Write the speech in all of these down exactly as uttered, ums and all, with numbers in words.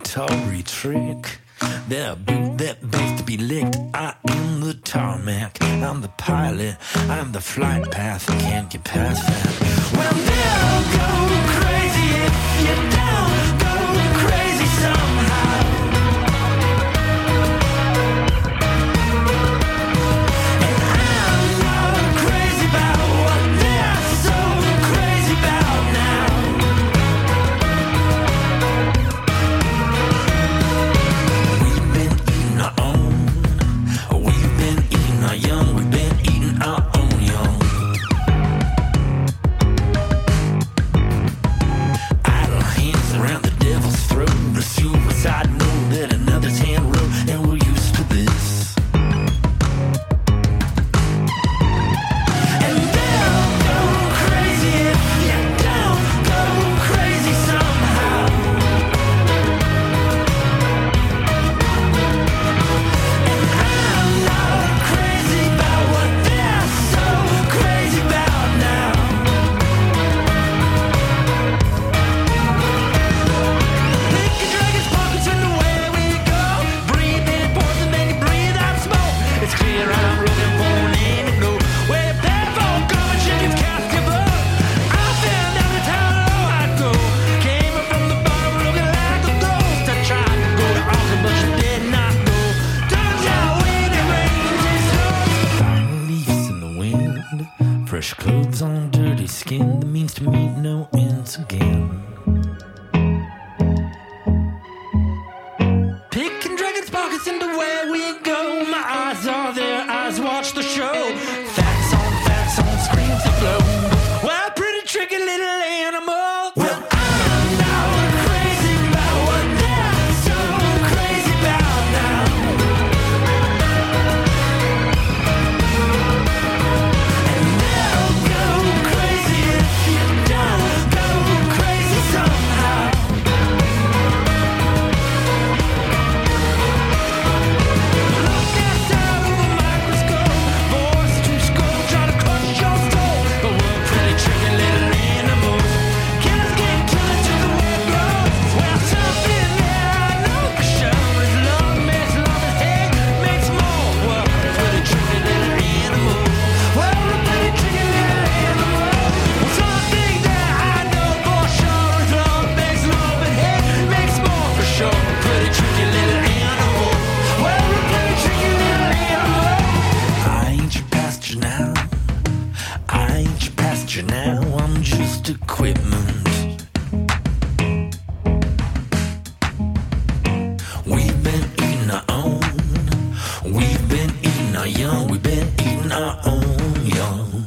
Tory trick. They're boot that begs to be licked. I am the tarmac, I'm the pilot, I'm the flight path. Can't get past that. Well, they'll go crazy if you don't go crazy somehow. And I'm not crazy about what they're so crazy about now. Our own. We've been eating our young, we've been eating our own young. Idle hands around the devil's throat. The suicide note that another's hand wrote, and we're used to this. And they'll go crazy if you don't go crazy somehow. Fresh clothes on dirty skin, that means to meet no ends again. Picking dragons' pockets into where we go. My eyes are there, eyes watch the show. Facts on facts on screens of flow. Well, pretty tricky little animal. Well, I'm not crazy about what they're so crazy about now. Now I'm just equipment. We've been eating our own. We've been eating our young. We've been eating our own young.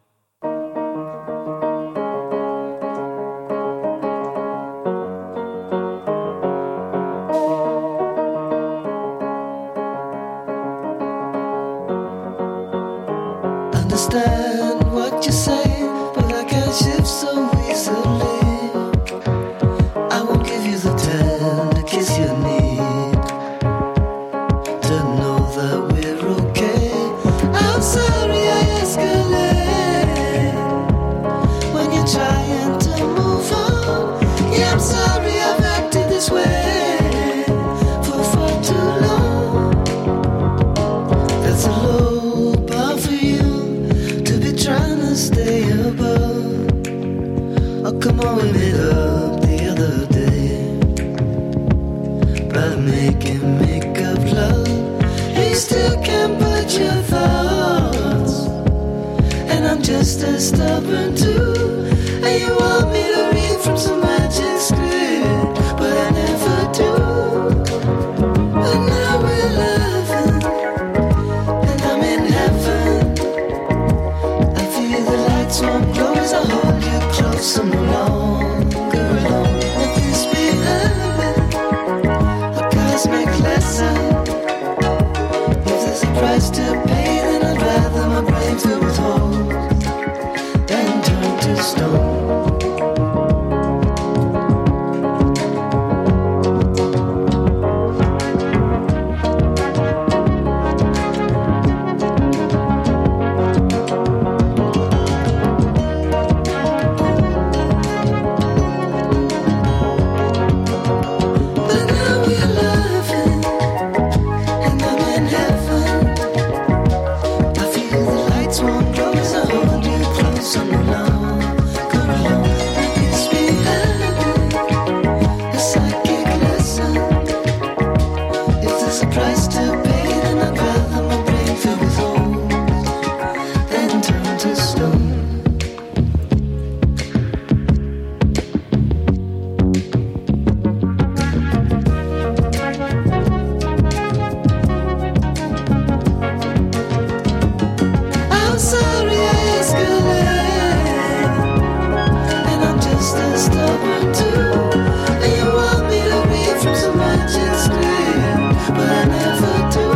Understand what you say, but I can't shift so easily. I won't give you the tender kiss you need to know that we're okay. I'm sorry I escalate when you're trying to move on. Yeah, I'm sorry I've acted this way for far too long. That's a low bar for you, trying to stay above. Oh, come on, we made up the other day by making make-up love. You still can't put your thoughts, and I'm just as stubborn too. And you want me to read from some magic script, but I never do. But now we're laughing, and I'm in heaven. So I'm close, I hold you close, I'm no longer alone. Let this be a cosmic lesson. If there's a price to pay, then I'd rather my brain filled with holes than turn to There's a price to pay, and I'd rather my brain filled with holes than turn to stone. I'm sorry I escalate, and I'm just as stubborn too. And you want me to read from so much extreme, but I never do.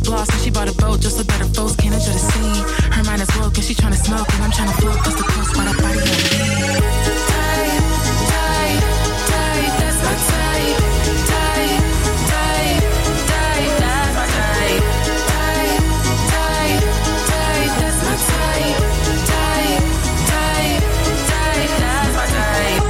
bloss and she bought a boat just so that her folks can't enjoy the scene. Her mind is woke and she tryna smoke and I'm tryna float cause the coast by that body on me. Tight, tight, tight, that's my type. Tight, tight, tight, that's my type. Tight, tight, tight, that's my type. Tight, tight, tight, that's my type.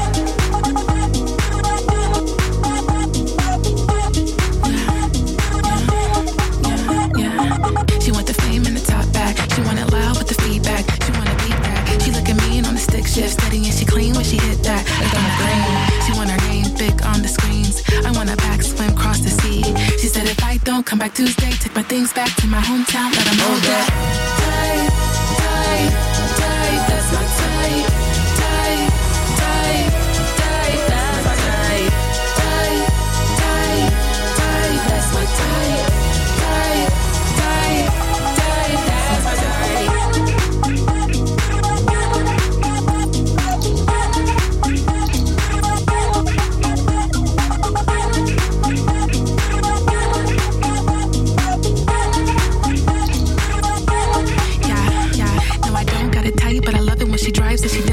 She want the fame and the top back. She want it loud with the feedback. She want to beat that. She look at me and on the stick shift, steady and she clean when she hit that. Like on the brain. She want her name big on the screens. I want a back swim cross the sea. She said if I don't come back Tuesday, take my things back to my hometown. Let 'em know that. Tight, tight, tight, that's my type. Tight, tight, tight, that's my type. Tight, tight, tight, that's my type. Tight, tight, tight, that's my type. Yeah, yeah, no I don't got it tight, but I love it when she drives and she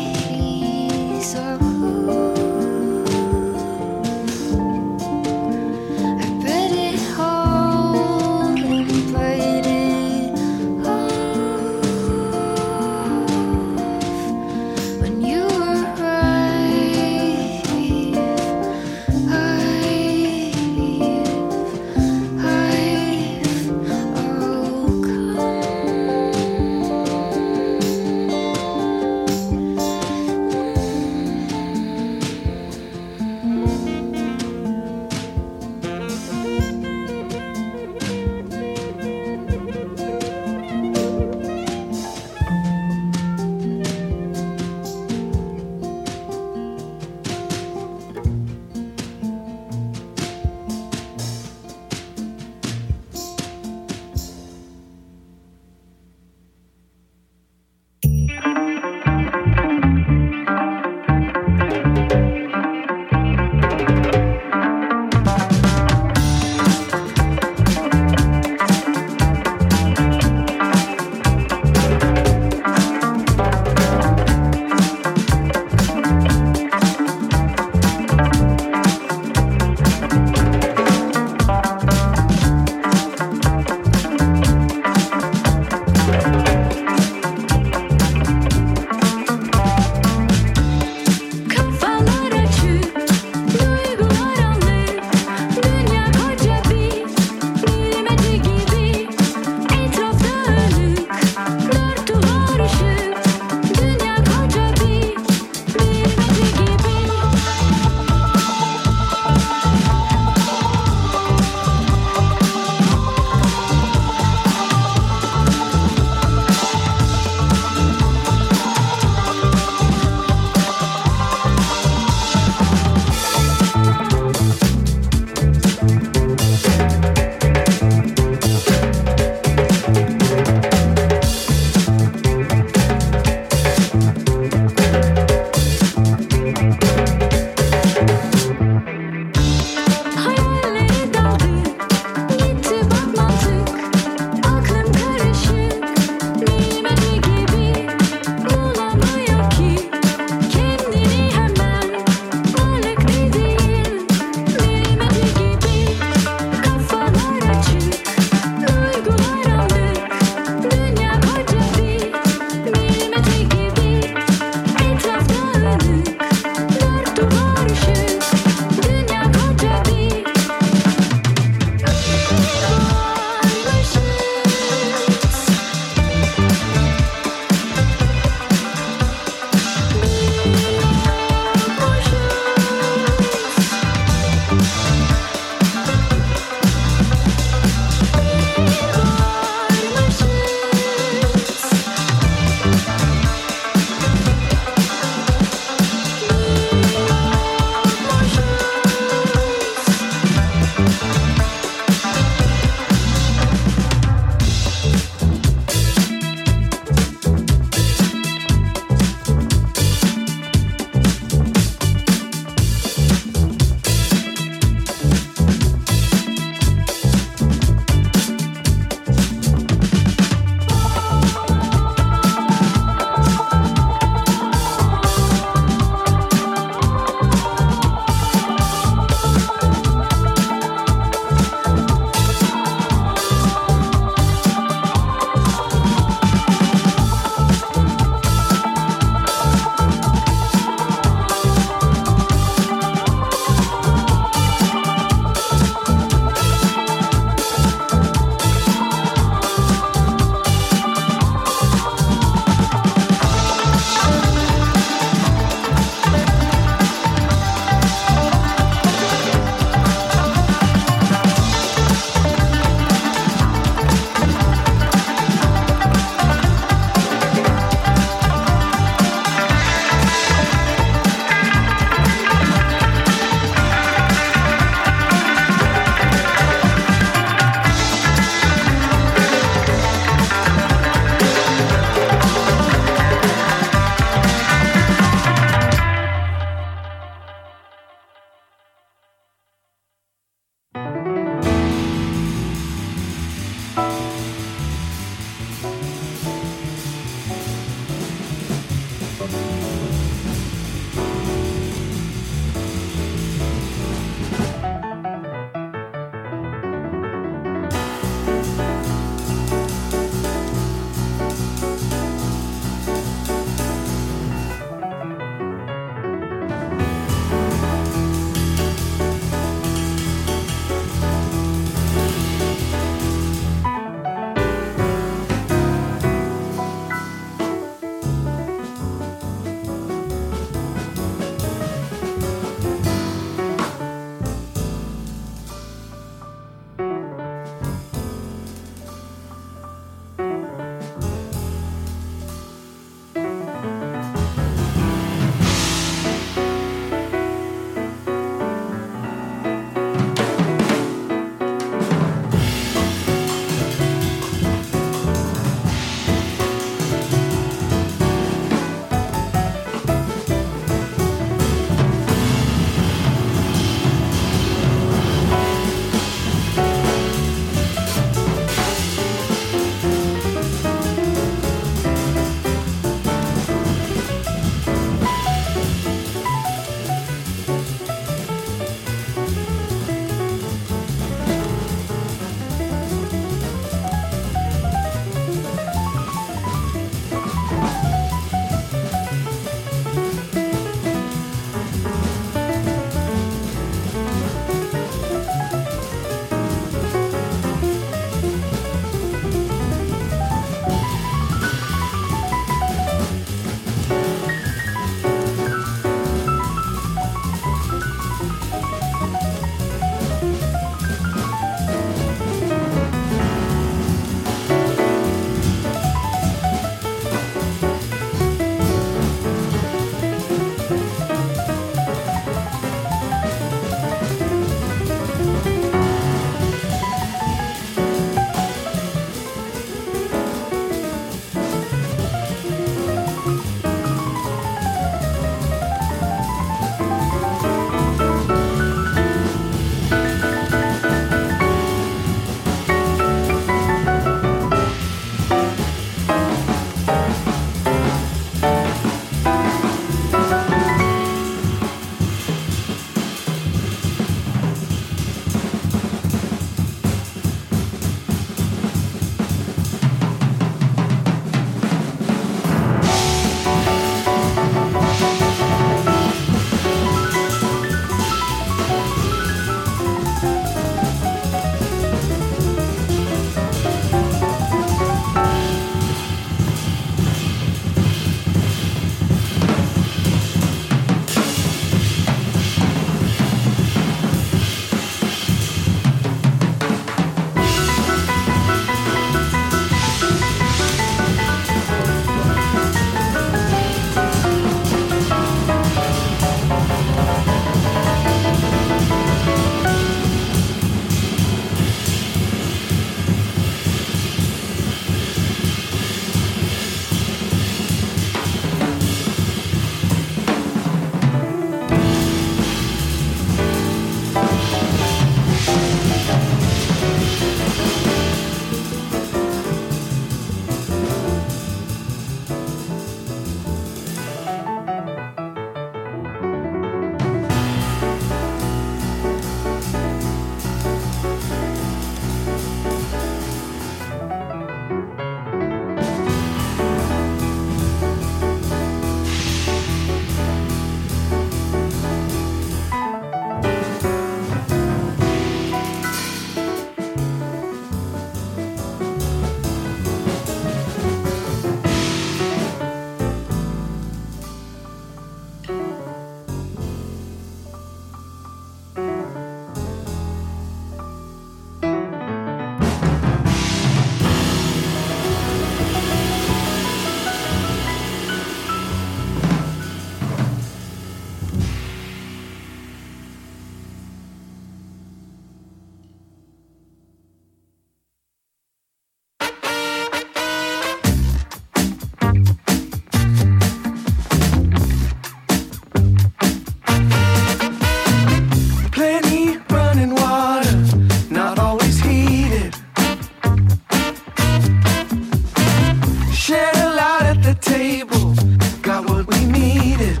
table, got what we needed.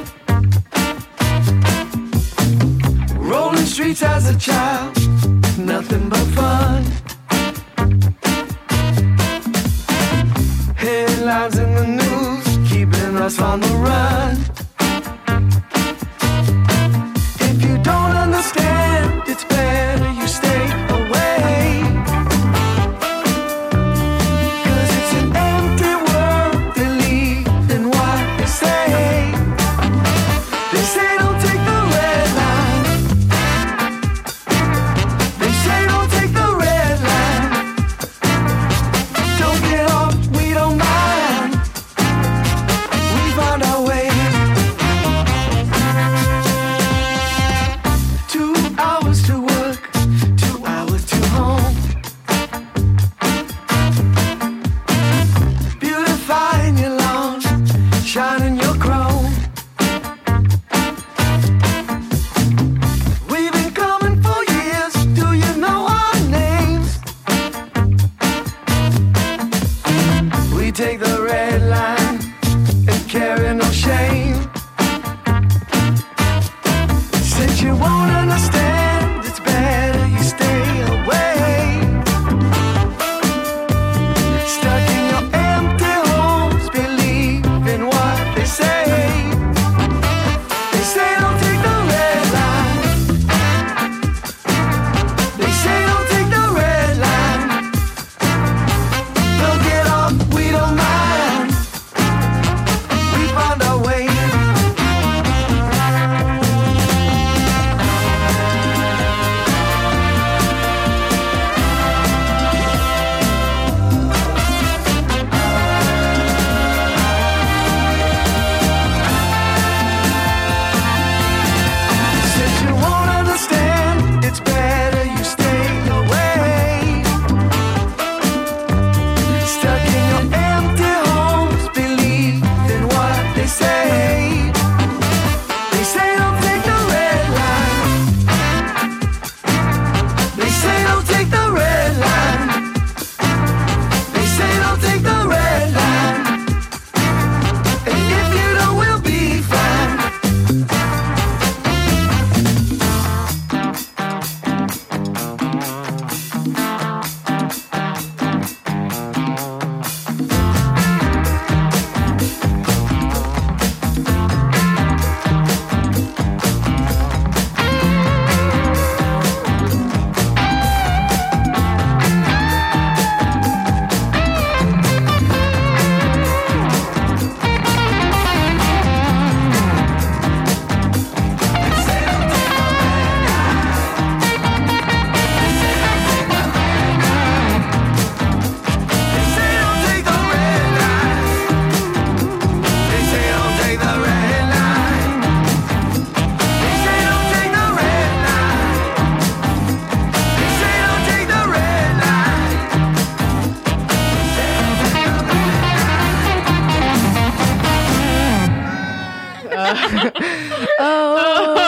Rolling streets as a child, nothing but fun. Headlines in the news, keeping us on the run. If you don't understand, it's better you stay away. 'Cause it's an empty world, believing what they say. They say don't take the red line. They say don't take the red line. Don't get off, we don't mind. We found our way. Two hours to work, two hours to home. Beautifying your lawn, shining your chrome. We've been coming for years, do you know our names? We take the red line and carry no shame. Since you won't understand, it's better you stay away. Stuck in your empty homes, believing what they say. They say don't take the red line. They say don't take the red line. They'll get off, we don't mind. We found our way. Since you won't understand, it's better you stay away. Stuck in your empty homes, believing what they say. They say don't take the red line. They say don't take the red line. They say don't take the red line. And if you don't, we'll be fine. They say don't take the red line. They say don't take the red line. They say don't take the red line. They say don't take the red line. Oh,